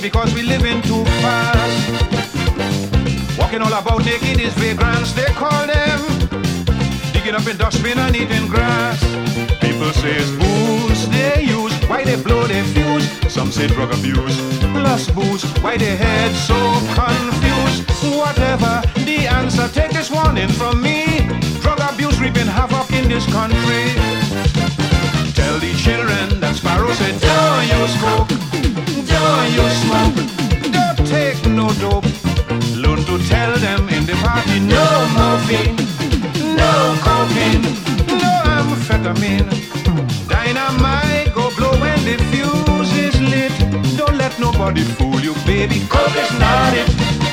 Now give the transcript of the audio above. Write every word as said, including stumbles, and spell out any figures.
because we living too fast. Walking all about naked is vagrants, they call them. Digging up in dustbin and eating grass. People say it's booze they use, why they blow their fuse. Some say drug abuse, plus booze, why they head so confused. Whatever the answer, take this warning from me. Drug abuse reaping havoc in this country. Tell the children that Sparrow said, don't you smoke, don't you smoke, don't take no dope. Learn to tell them in the party, no morphine, no cocaine, no amphetamine. Dynamite go blow when the fuse is lit. Don't let nobody fool you, baby, coke is not it.